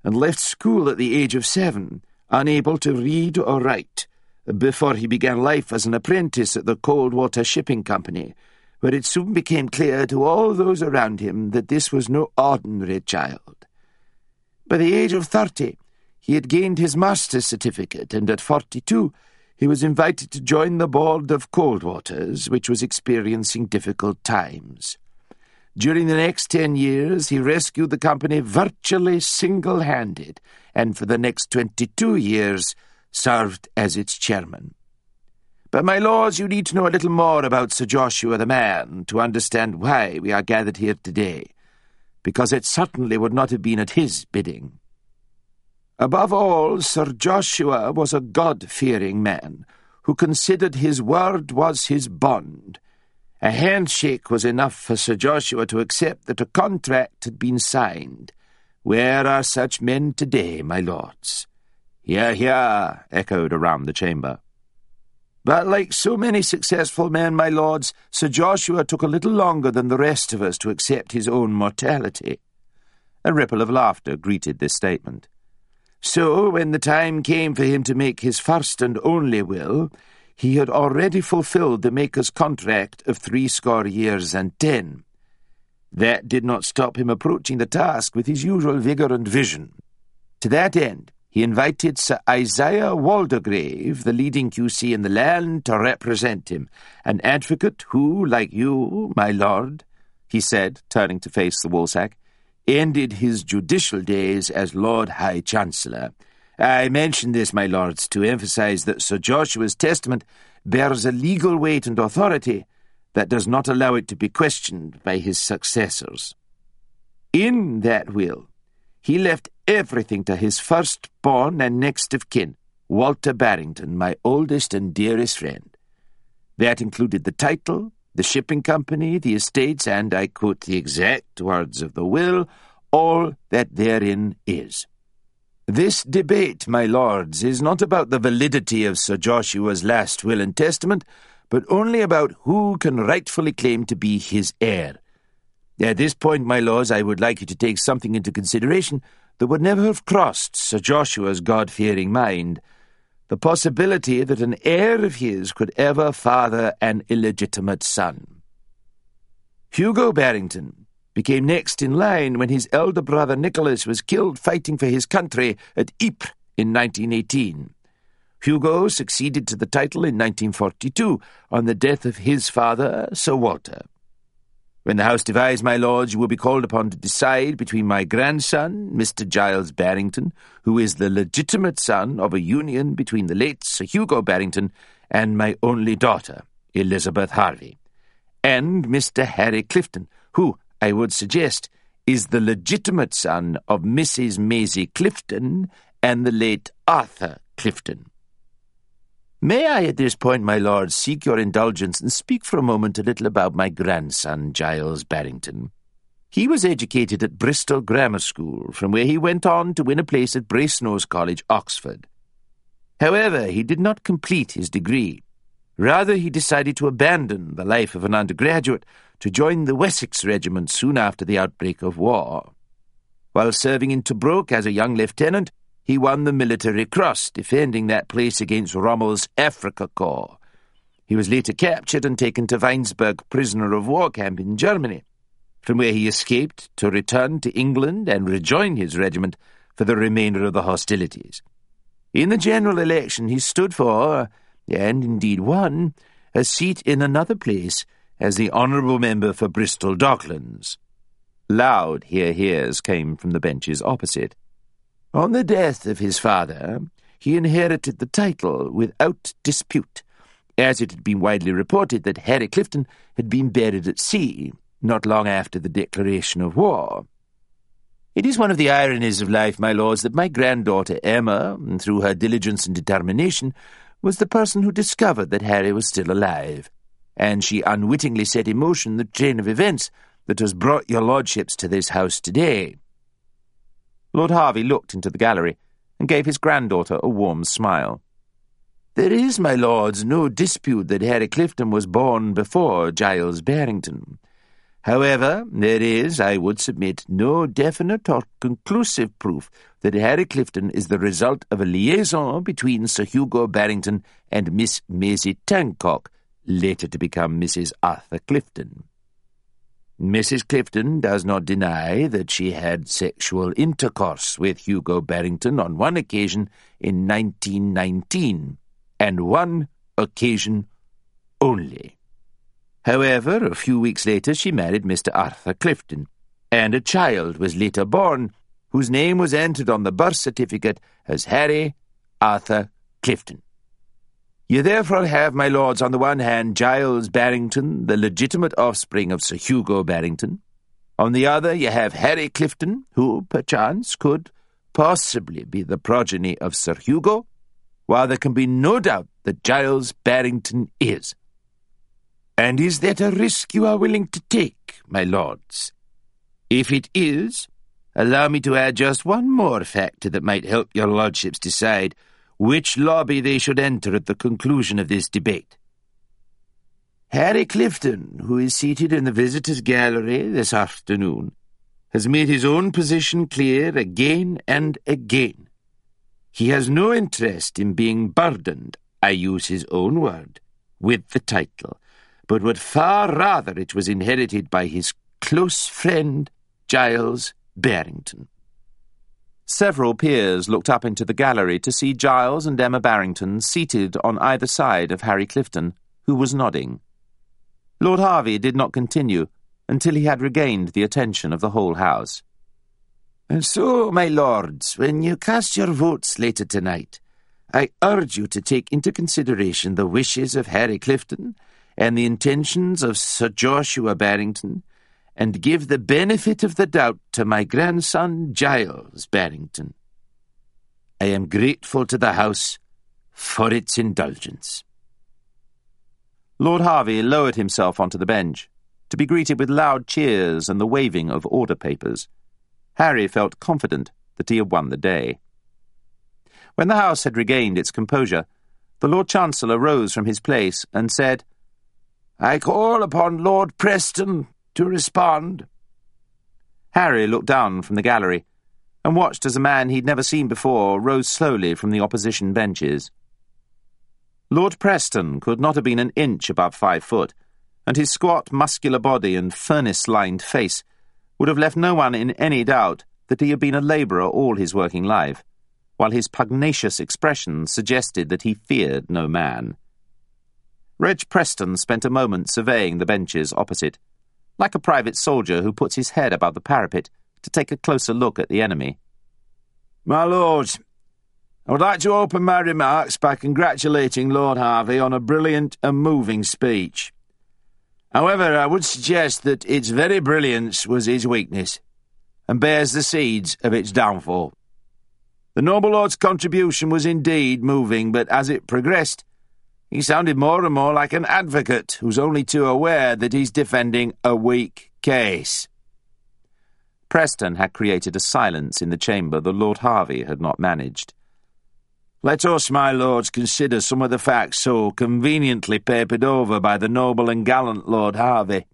and left school at the age of 7, unable to read or write, before he began life as an apprentice at the Coldwater Shipping Company, where it soon became clear to all those around him that this was no ordinary child. By the age of 30, he had gained his master's certificate, and at 42, he was invited to join the board of Coldwater's, which was experiencing difficult times. During the next 10 years, he rescued the company virtually single-handed, and for the next 22 years served as its chairman. But, my lords, you need to know a little more about Sir Joshua the man to understand why we are gathered here today, because it certainly would not have been at his bidding. Above all, Sir Joshua was a God-fearing man, who considered his word was his bond. A handshake was enough for Sir Joshua to accept that a contract had been signed. Where are such men today, my lords? Hear, hear, echoed around the chamber. But like so many successful men, my lords, Sir Joshua took a little longer than the rest of us to accept his own mortality. A ripple of laughter greeted this statement. So, when the time came for him to make his first and only will, he had already fulfilled the maker's contract of 70 years and 10. That did not stop him approaching the task with his usual vigour and vision. To that end, he invited Sir Isaiah Waldegrave, the leading QC in the land, to represent him, an advocate who, like you, my lord, he said, turning to face the woolsack, ended his judicial days as Lord High Chancellor. I mention this, my lords, to emphasize that Sir Joshua's testament bears a legal weight and authority that does not allow it to be questioned by his successors. In that will, he left everything to his firstborn and next of kin, Walter Barrington, my oldest and dearest friend. That included the title, the shipping company, the estates, and, I quote the exact words of the will, all that therein is. This debate, my lords, is not about the validity of Sir Joshua's last will and testament, but only about who can rightfully claim to be his heir. At this point, my lords, I would like you to take something into consideration that would never have crossed Sir Joshua's God-fearing mind, the possibility that an heir of his could ever father an illegitimate son. Hugo Barrington became next in line when his elder brother Nicholas was killed fighting for his country at Ypres in 1918. Hugo succeeded to the title in 1942 on the death of his father, Sir Walter. When the House divides, my lords, you will be called upon to decide between my grandson, Mr. Giles Barrington, who is the legitimate son of a union between the late Sir Hugo Barrington and my only daughter, Elizabeth Harvey, and Mr. Harry Clifton, who, I would suggest, is the legitimate son of Mrs. Maisie Clifton and the late Arthur Clifton. May I at this point, my lords, seek your indulgence and speak for a moment a little about my grandson, Giles Barrington. He was educated at Bristol Grammar School, from where he went on to win a place at Brasenose College, Oxford. However, he did not complete his degree. Rather, he decided to abandon the life of an undergraduate to join the Wessex Regiment soon after the outbreak of war. While serving in Tobruk as a young lieutenant, he won the Military Cross, defending that place against Rommel's Afrika Korps. He was later captured and taken to Weinsberg prisoner of war camp in Germany, from where he escaped to return to England and rejoin his regiment for the remainder of the hostilities. In the general election he stood for, and indeed won, a seat in another place as the honourable member for Bristol Docklands. Loud hear-hears came from the benches opposite. On the death of his father, he inherited the title without dispute, as it had been widely reported that Harry Clifton had been buried at sea not long after the declaration of war. It is one of the ironies of life, my lords, that my granddaughter Emma, through her diligence and determination, was the person who discovered that Harry was still alive, and she unwittingly set in motion the train of events that has brought your lordships to this house today. Lord Harvey looked into the gallery and gave his granddaughter a warm smile. There is, my lords, no dispute that Harry Clifton was born before Giles Barrington. However, there is, I would submit, no definite or conclusive proof that Harry Clifton is the result of a liaison between Sir Hugo Barrington and Miss Maisie Tancock, later to become Mrs. Arthur Clifton. Mrs. Clifton does not deny that she had sexual intercourse with Hugo Barrington on one occasion in 1919, and one occasion only. However, a few weeks later she married Mr. Arthur Clifton, and a child was later born, whose name was entered on the birth certificate as Harry Arthur Clifton. You therefore have, my lords, on the one hand Giles Barrington, the legitimate offspring of Sir Hugo Barrington. On the other you have Harry Clifton, who, perchance, could possibly be the progeny of Sir Hugo, while there can be no doubt that Giles Barrington is. And is that a risk you are willing to take, my lords? If it is, allow me to add just one more factor that might help your lordships decide which lobby they should enter at the conclusion of this debate. Harry Clifton, who is seated in the visitors' gallery this afternoon, has made his own position clear again and again. He has no interest in being burdened, I use his own word, with the title, but would far rather it was inherited by his close friend, Giles Barrington. Several peers looked up into the gallery to see Giles and Emma Barrington seated on either side of Harry Clifton, who was nodding. Lord Hervey did not continue until he had regained the attention of the whole house. And so, my lords, when you cast your votes later tonight, I urge you to take into consideration the wishes of Harry Clifton and the intentions of Sir Joshua Barrington, and give the benefit of the doubt to my grandson Giles Barrington. I am grateful to the House for its indulgence. Lord Hervey lowered himself onto the bench, to be greeted with loud cheers and the waving of order papers. Harry felt confident that he had won the day. When the House had regained its composure, the Lord Chancellor rose from his place and said, I call upon Lord Preston to respond. Harry looked down from the gallery and watched as a man he'd never seen before rose slowly from the opposition benches. Lord Preston could not have been an inch above 5 foot, and his squat, muscular body and furnace-lined face would have left no one in any doubt that he had been a labourer all his working life, while his pugnacious expression suggested that he feared no man. Reg Preston spent a moment surveying the benches opposite, like a private soldier who puts his head above the parapet to take a closer look at the enemy. My lords, I would like to open my remarks by congratulating Lord Hervey on a brilliant and moving speech. However, I would suggest that its very brilliance was his weakness, and bears the seeds of its downfall. The noble lord's contribution was indeed moving, but as it progressed, he sounded more and more like an advocate who's only too aware that he's defending a weak case. Preston had created a silence in the chamber the Lord Hervey had not managed. Let us, my lords, consider some of the facts so conveniently papered over by the noble and gallant Lord Hervey.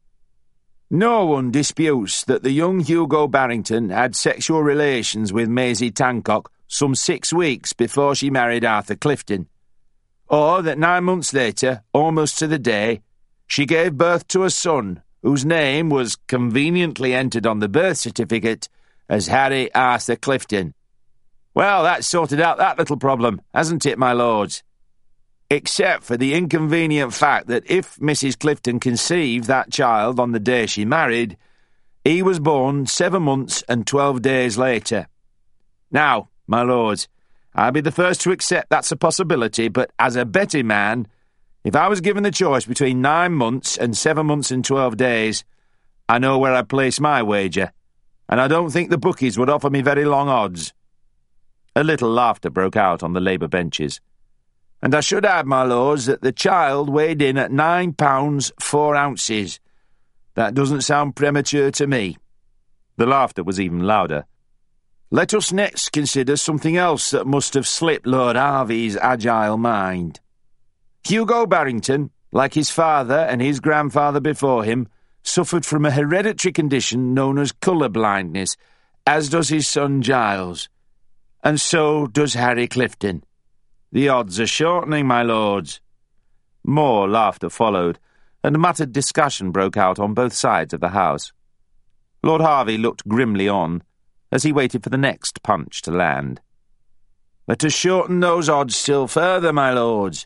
No one disputes that the young Hugo Barrington had sexual relations with Maisie Tancock some 6 weeks before she married Arthur Clifton, or that 9 months later, almost to the day, she gave birth to a son whose name was conveniently entered on the birth certificate as Harry Arthur Clifton. Well, that sorted out that little problem, hasn't it, my lords? Except for the inconvenient fact that if Mrs. Clifton conceived that child on the day she married, he was born 7 months and 12 days later. Now, my lords, I'll be the first to accept that's a possibility, but as a betting man, if I was given the choice between 9 months and 7 months and 12 days, I know where I'd place my wager, and I don't think the bookies would offer me very long odds. A little laughter broke out on the Labour benches. And I should add, my lords, that the child weighed in at 9 pounds 4 ounces. That doesn't sound premature to me. The laughter was even louder. Let us next consider something else that must have slipped Lord Hervey's agile mind. Hugo Barrington, like his father and his grandfather before him, suffered from a hereditary condition known as colour blindness, as does his son Giles. And so does Harry Clifton. The odds are shortening, my lords." More laughter followed, and muttered discussion broke out on both sides of the house. Lord Harvey looked grimly on as he waited for the next punch to land. "Let us shorten those odds still further, my lords.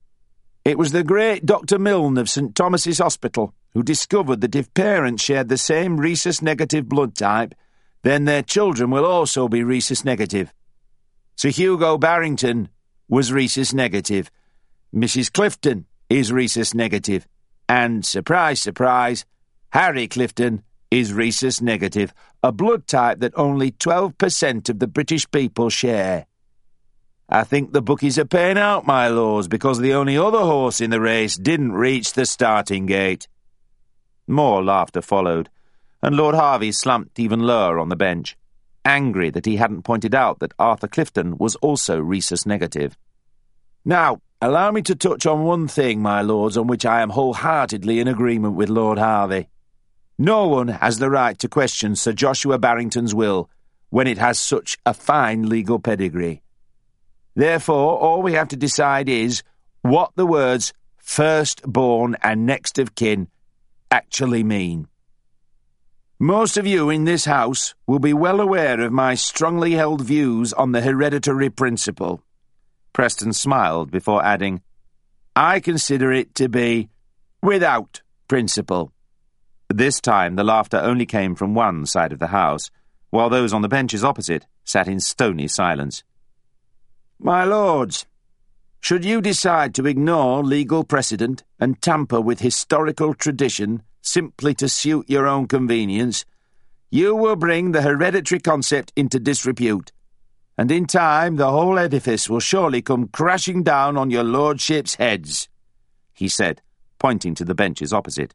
It was the great Dr. Milne of St. Thomas's Hospital who discovered that if parents shared the same rhesus-negative blood type, then their children will also be rhesus-negative. Sir Hugo Barrington was rhesus-negative. Mrs. Clifton is rhesus-negative. And, surprise, surprise, Harry Clifton is rhesus-negative, a blood type that only 12% of the British people share. I think the bookies are paying out, my lords, because the only other horse in the race didn't reach the starting gate." More laughter followed, and Lord Harvey slumped even lower on the bench, angry that he hadn't pointed out that Arthur Clifton was also rhesus-negative. "Now, allow me to touch on one thing, my lords, on which I am wholeheartedly in agreement with Lord Harvey. No one has the right to question Sir Joshua Barrington's will when it has such a fine legal pedigree. Therefore, all we have to decide is what the words first-born and next of kin actually mean. Most of you in this house will be well aware of my strongly held views on the hereditary principle." Preston smiled before adding, "I consider it to be without principle." This time the laughter only came from one side of the house, while those on the benches opposite sat in stony silence. "My lords, should you decide to ignore legal precedent and tamper with historical tradition simply to suit your own convenience, you will bring the hereditary concept into disrepute, and in time the whole edifice will surely come crashing down on your lordships' heads," he said, pointing to the benches opposite.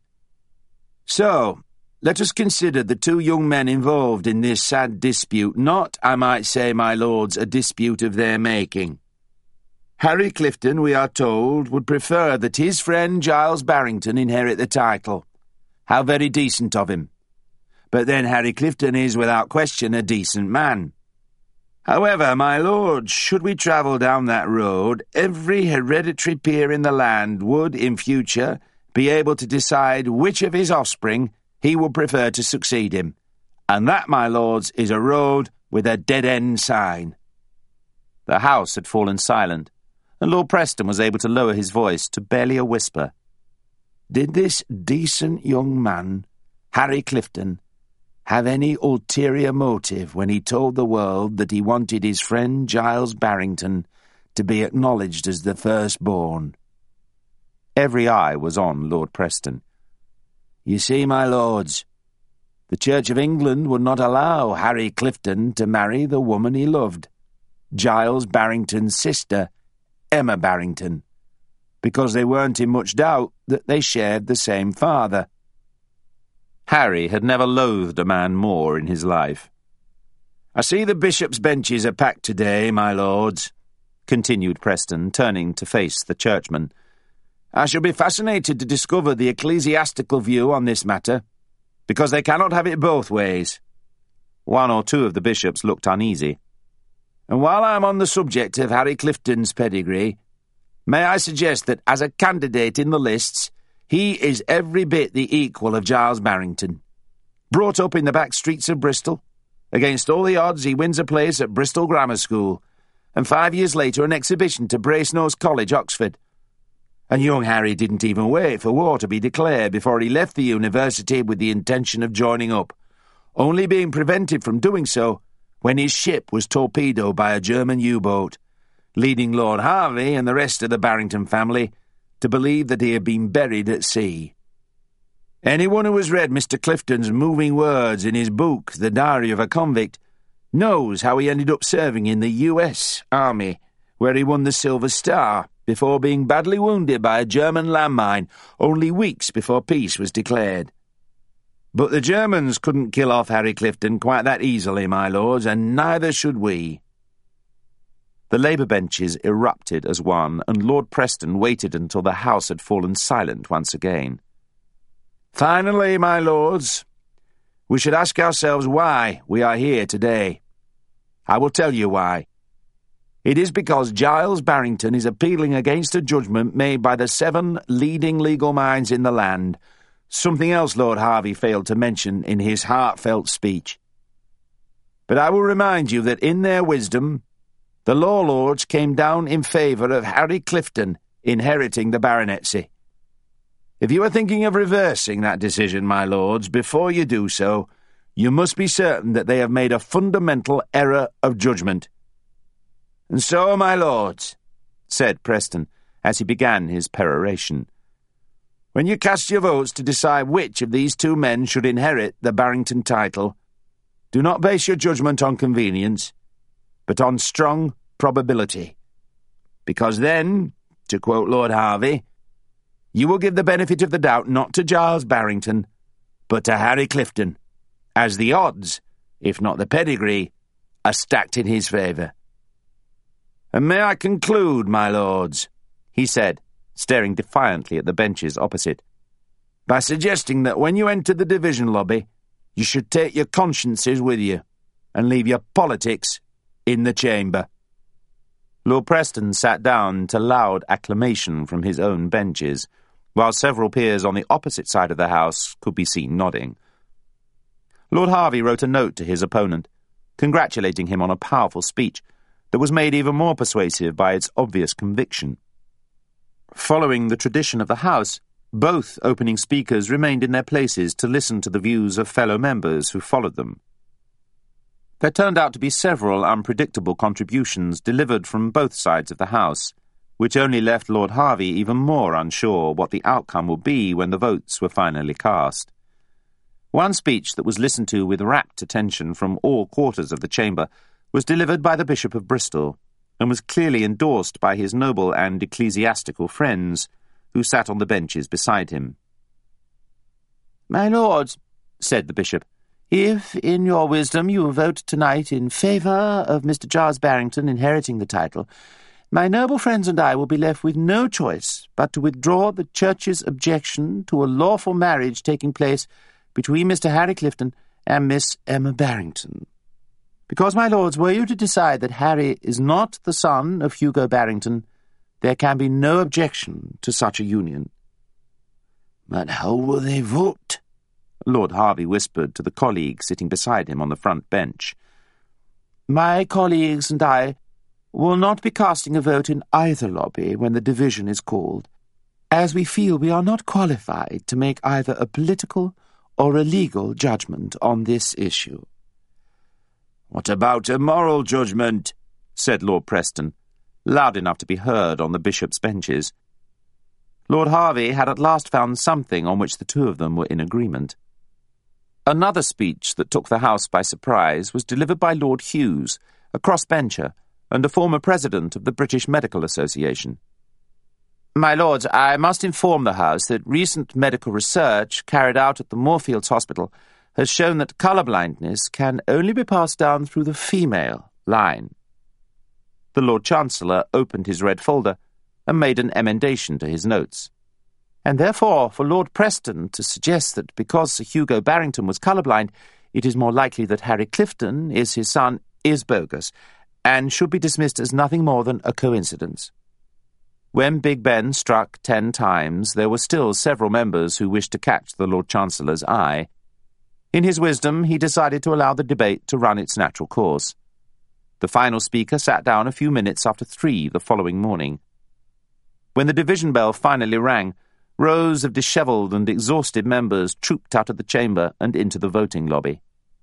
"So, let us consider the two young men involved in this sad dispute not, I might say, my lords, a dispute of their making. Harry Clifton, we are told, would prefer that his friend Giles Barrington inherit the title. How very decent of him. But then Harry Clifton is, without question, a decent man. However, my lords, should we travel down that road, every hereditary peer in the land would, in future, be able to decide which of his offspring he would prefer to succeed him. And that, my lords, is a road with a dead-end sign." The house had fallen silent, and Lord Preston was able to lower his voice to barely a whisper. "Did this decent young man, Harry Clifton, have any ulterior motive when he told the world that he wanted his friend Giles Barrington to be acknowledged as the firstborn?" Every eye was on Lord Preston. "You see, my lords, the Church of England would not allow Harry Clifton to marry the woman he loved, Giles Barrington's sister, Emma Barrington, because they weren't in much doubt that they shared the same father." Harry had never loathed a man more in his life. "I see the bishops' benches are packed today, my lords," continued Preston, turning to face the churchmen. "I shall be fascinated to discover the ecclesiastical view on this matter, because they cannot have it both ways." One or two of the bishops looked uneasy. "And while I am on the subject of Harry Clifton's pedigree, may I suggest that as a candidate in the lists, he is every bit the equal of Giles Barrington. Brought up in the back streets of Bristol, against all the odds he wins a place at Bristol Grammar School, and 5 years later an exhibition to Brasenose College, Oxford. And young Harry didn't even wait for war to be declared before he left the university with the intention of joining up, only being prevented from doing so when his ship was torpedoed by a German U-boat, leading Lord Harvey and the rest of the Barrington family to believe that he had been buried at sea. Anyone who has read Mr. Clifton's moving words in his book, The Diary of a Convict, knows how he ended up serving in the U.S. Army, where he won the Silver Star, before being badly wounded by a German landmine only weeks before peace was declared. But the Germans couldn't kill off Harry Clifton quite that easily, my lords, and neither should we." The Labour benches erupted as one, and Lord Preston waited until the house had fallen silent once again. Finally, my lords, we should ask ourselves why we are here today. I will tell you why. It is because Giles Barrington is appealing against a judgment made by the 7 leading legal minds in the land, something else Lord Harvey failed to mention in his heartfelt speech. But I will remind you that in their wisdom, the law lords came down in favour of Harry Clifton inheriting the baronetcy. If you are thinking of reversing that decision, my lords, before you do so, you must be certain that they have made a fundamental error of judgment. And so, my lords, said Preston, as he began his peroration, when you cast your votes to decide which of these 2 men should inherit the Barrington title, do not base your judgment on convenience, but on strong probability. Because then, to quote Lord Harvey, you will give the benefit of the doubt not to Giles Barrington, but to Harry Clifton, as the odds, if not the pedigree, are stacked in his favour. And may I conclude, my lords, he said, staring defiantly at the benches opposite, by suggesting that when you enter the division lobby, you should take your consciences with you, and leave your politics in the chamber. Lord Preston sat down to loud acclamation from his own benches, while several peers on the opposite side of the House could be seen nodding. Lord Harvey wrote a note to his opponent, congratulating him on a powerful speech that was made even more persuasive by its obvious conviction. Following the tradition of the House, both opening speakers remained in their places to listen to the views of fellow members who followed them. There turned out to be several unpredictable contributions delivered from both sides of the House, which only left Lord Harvey even more unsure what the outcome would be when the votes were finally cast. One speech that was listened to with rapt attention from all quarters of the chamber was delivered by the Bishop of Bristol, and was clearly endorsed by his noble and ecclesiastical friends, who sat on the benches beside him. "My lords," said the bishop, "if, in your wisdom, you vote tonight in favour of Mr. Giles Barrington inheriting the title, my noble friends and I will be left with no choice but to withdraw the Church's objection to a lawful marriage taking place between Mr. Harry Clifton and Miss Emma Barrington. Because, my lords, were you to decide that Harry is not the son of Hugo Barrington, there can be no objection to such a union." "But how will they vote?" Lord Harvey whispered to the colleague sitting beside him on the front bench. "My colleagues and I will not be casting a vote in either lobby when the division is called, as we feel we are not qualified to make either a political or a legal judgment on this issue." "What about a moral judgment?" said Lord Preston, loud enough to be heard on the bishop's benches. Lord Harvey had at last found something on which the 2 of them were in agreement. Another speech that took the House by surprise was delivered by Lord Hughes, a crossbencher and a former president of the British Medical Association. "My lords, I must inform the House that recent medical research carried out at the Moorfields Hospital has shown that colour-blindness can only be passed down through the female line." The Lord Chancellor opened his red folder and made an emendation to his notes. "And therefore, for Lord Preston to suggest that because Sir Hugo Barrington was colour-blind, it is more likely that Harry Clifton is his son, is bogus, and should be dismissed as nothing more than a coincidence." When Big Ben struck 10 times, there were still several members who wished to catch the Lord Chancellor's eye. In his wisdom, he decided to allow the debate to run its natural course. The final speaker sat down a few minutes after 3 the following morning. When the division bell finally rang, rows of dishevelled and exhausted members trooped out of the chamber and into the voting lobby.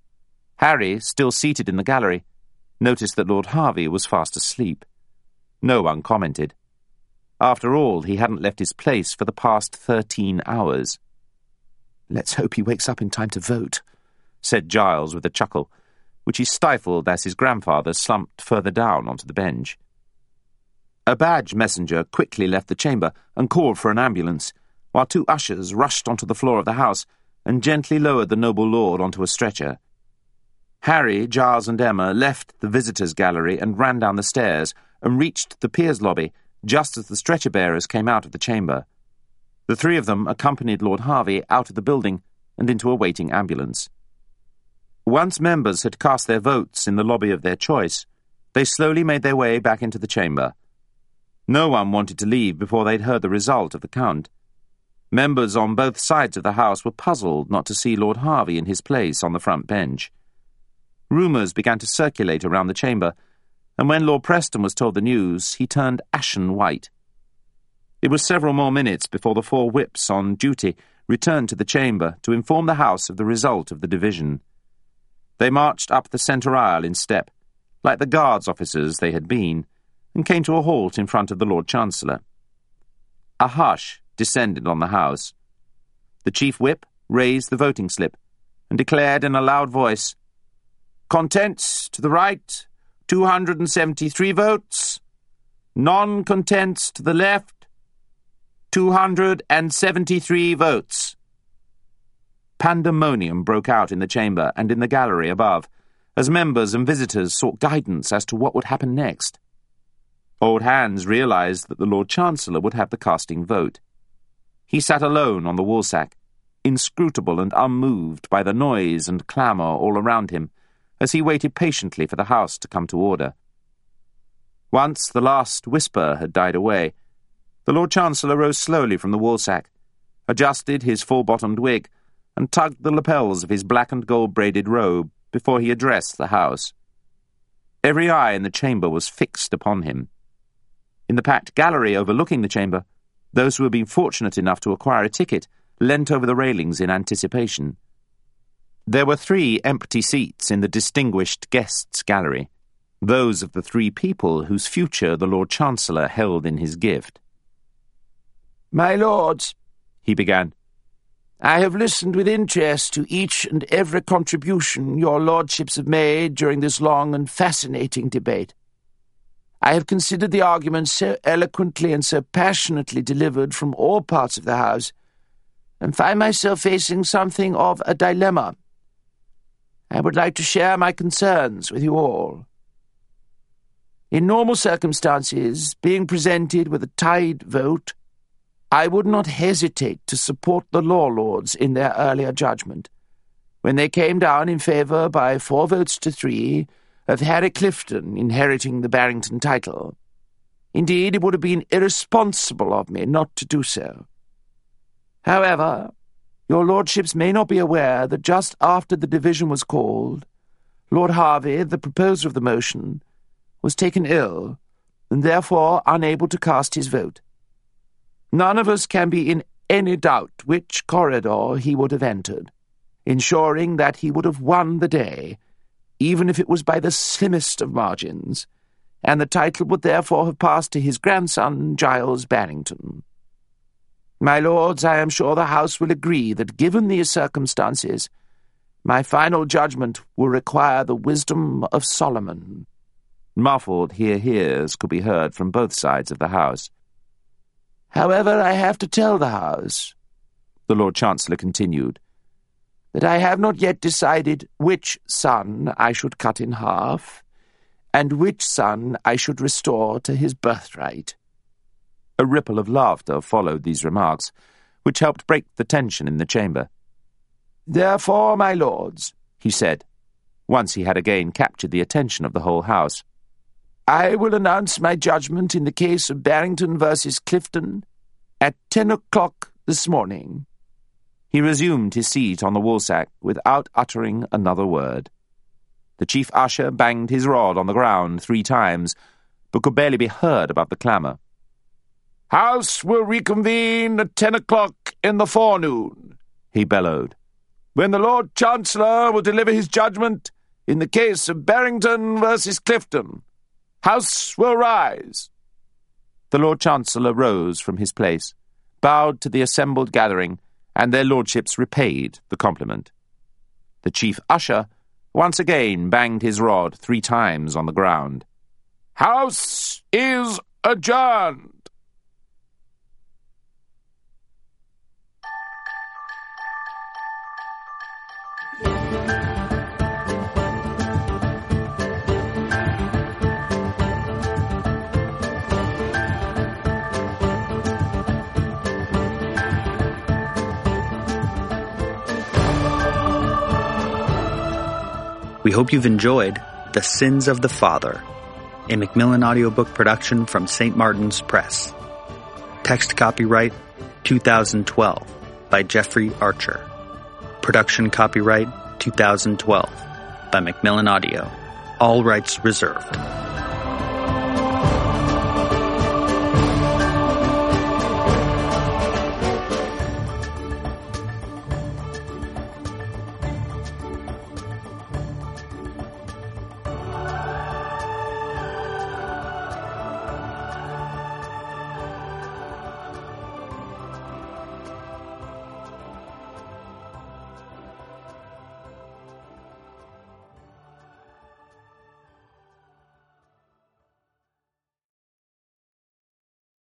Harry, still seated in the gallery, noticed that Lord Harvey was fast asleep. No one commented. After all, he hadn't left his place for the past 13 hours. "Let's hope he wakes up in time to vote," said Giles with a chuckle, which he stifled as his grandfather slumped further down onto the bench. A badge messenger quickly left the chamber and called for an ambulance, while 2 ushers rushed onto the floor of the House and gently lowered the noble lord onto a stretcher. Harry, Giles and Emma left the visitors' gallery and ran down the stairs and reached the peers' lobby just as the stretcher-bearers came out of the chamber. The three of them accompanied Lord Harvey out of the building and into a waiting ambulance. Once members had cast their votes in the lobby of their choice, they slowly made their way back into the chamber. No one wanted to leave before they'd heard the result of the count. Members on both sides of the House were puzzled not to see Lord Harvey in his place on the front bench. Rumours began to circulate around the chamber, and when Lord Preston was told the news, he turned ashen white. It was several more minutes before the four whips on duty returned to the chamber to inform the House of the result of the division. They marched up the centre aisle in step, like the Guards officers they had been, and came to a halt in front of the Lord Chancellor. A hush descended on the House. The Chief Whip raised the voting slip and declared in a loud voice, "Contents to the right, 273 votes. Non-contents to the left, 273 votes. Pandemonium broke out in the chamber and in the gallery above, as members and visitors sought guidance as to what would happen next. Old Hans realised that the Lord Chancellor would have the casting vote. He sat alone on the woolsack, inscrutable and unmoved by the noise and clamour all around him, as he waited patiently for the House to come to order. Once the last whisper had died away, the Lord Chancellor rose slowly from the woolsack, adjusted his full-bottomed wig, and tugged the lapels of his black and gold-braided robe before he addressed the House. Every eye in the chamber was fixed upon him. In the packed gallery overlooking the chamber, those who had been fortunate enough to acquire a ticket leant over the railings in anticipation. There were 3 empty seats in the distinguished guests' gallery, those of the 3 people whose future the Lord Chancellor held in his gift. "My lords," he began, "I have listened with interest to each and every contribution your lordships have made during this long and fascinating debate. I have considered the arguments so eloquently and so passionately delivered from all parts of the House, and find myself facing something of a dilemma. I would like to share my concerns with you all. In normal circumstances, being presented with a tied vote, I would not hesitate to support the law lords in their earlier judgment, when they came down in favour by 4 votes to 3 of Harry Clifton inheriting the Barrington title. Indeed, it would have been irresponsible of me not to do so. However, your lordships may not be aware that just after the division was called, Lord Harvey, the proposer of the motion, was taken ill, and therefore unable to cast his vote. None of us can be in any doubt which corridor he would have entered, ensuring that he would have won the day, even if it was by the slimmest of margins, and the title would therefore have passed to his grandson, Giles Barrington. My lords, I am sure the House will agree that, given these circumstances, my final judgment will require the wisdom of Solomon." Muffled hear-hears could be heard from both sides of the House. "However, I have to tell the House," the Lord Chancellor continued, "that I have not yet decided which son I should cut in half, and which son I should restore to his birthright." A ripple of laughter followed these remarks, which helped break the tension in the chamber. "Therefore, my lords," he said, once he had again captured the attention of the whole House, "I will announce my judgment in the case of Barrington versus Clifton at 10 o'clock this morning." He resumed his seat on the woolsack without uttering another word. The chief usher banged his rod on the ground 3 times, but could barely be heard above the clamour. "House will reconvene at 10 o'clock in the forenoon," he bellowed, "when the Lord Chancellor will deliver his judgment in the case of Barrington versus Clifton. House will rise." The Lord Chancellor rose from his place, bowed to the assembled gathering, and their lordships repaid the compliment. The chief usher once again banged his rod 3 times on the ground. "House is adjourned." We hope you've enjoyed The Sins of the Father, a Macmillan audiobook production from St. Martin's Press. Text copyright 2012 by Jeffrey Archer. Production copyright 2012 by Macmillan Audio. All rights reserved.